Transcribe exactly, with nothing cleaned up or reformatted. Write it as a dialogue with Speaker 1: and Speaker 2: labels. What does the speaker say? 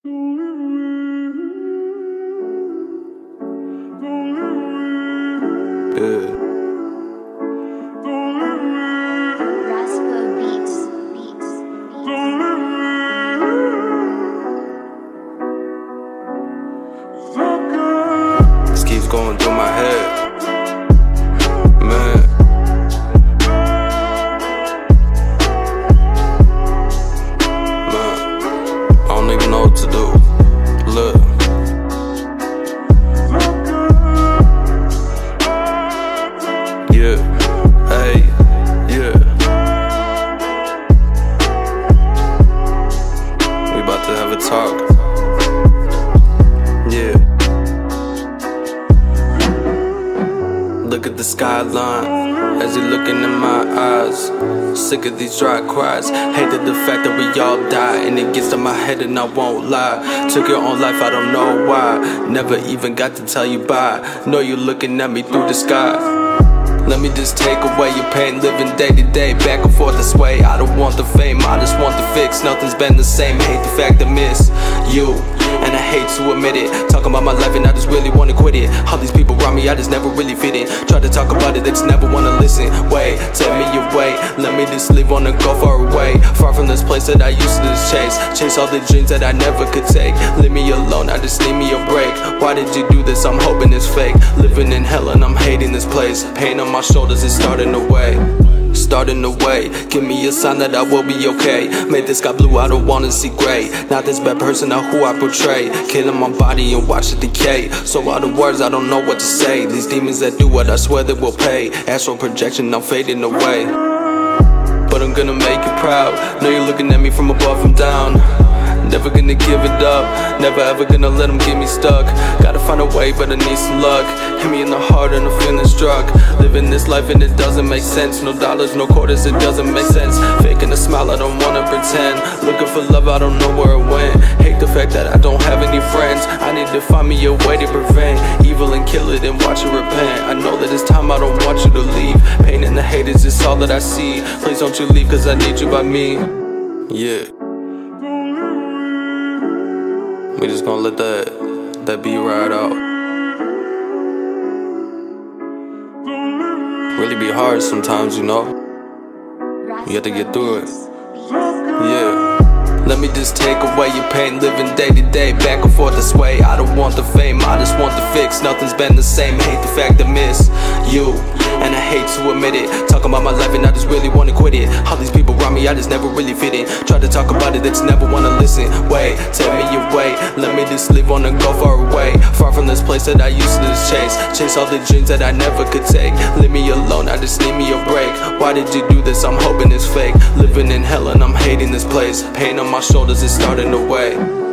Speaker 1: Yeah.
Speaker 2: Rascal Beats. Beats.
Speaker 1: This keeps going through my head, man. Man, I don't even know what to do. Look. Yeah, hey, yeah. We about to have a talk. Yeah. Look at the skyline as you looking in my eyes. Sick of these dry cries. Hated the fact that we all die, and it gets to my head and I won't lie. Took your own life, I don't know why. Never even got to tell you bye. Know you looking at me through the sky. Let me just take away your pain, living day to day, back and forth this way. I don't want the fame, I just want the fix. Nothing's been the same, hate the fact I miss you, and I hate to admit it. Talking about my life and I just really wanna quit it. All these people around me, I just never really fit in. Try to talk about it, they just never wanna listen. Wait, tell me your way, let me just leave, wanna go far away. Far from this place that I used to just chase. Chase all the dreams that I never could take. Leave me alone, I just need me a break. Why did you do this? I'm hoping it's fake. Living in hell and I'm hating this place. Pain on my shoulders is starting to weigh. Starting to weigh. Give me a sign that I will be okay. Made this sky blue, I don't wanna see gray. Not this bad person or who I portray. Killing my body and watch it decay. So out of words, I don't know what to say. These demons that do what I swear they will pay. Astral projection, I'm fading away. But I'm gonna make you proud. Know you're looking at me from above and down. Never gonna give it up, never ever gonna let them get me stuck. Gotta find a way, but I need some luck. Hit me in the heart and I'm feeling struck. Living this life and it doesn't make sense. No dollars, no quarters, it doesn't make sense. Faking a smile, I don't wanna pretend. Looking for love, I don't know where it went. Hate the fact that I don't have any friends. I need to find me a way to prevent evil and kill it and watch it repent. I know that it's time, I don't want you to leave. Pain and the hate is just all that I see. Please don't you leave, cause I need you by me. Yeah. We just gonna let that, that beat ride out. Really be hard sometimes, you know. You have to get through it. Yeah. Let me just take away your pain, living day to day, back and forth this way. I don't want the fame, I just want the fix. Nothing's been the same, hate the fact I miss you, and I hate to admit it. Talking about my life and I just really wanna quit it. All these people around me, I just never really fit in. Try to talk about it, they just never wanna listen. Wait, tell me your way, let me just leave, wanna go far away. Far from this place that I used to just chase. Chase all the dreams that I never could take. Leave me alone, I just need me a break. Why did you do this? I'm hoping it's fake. Living in hell and I'm hating this place. Pain on my shoulders is starting to weigh.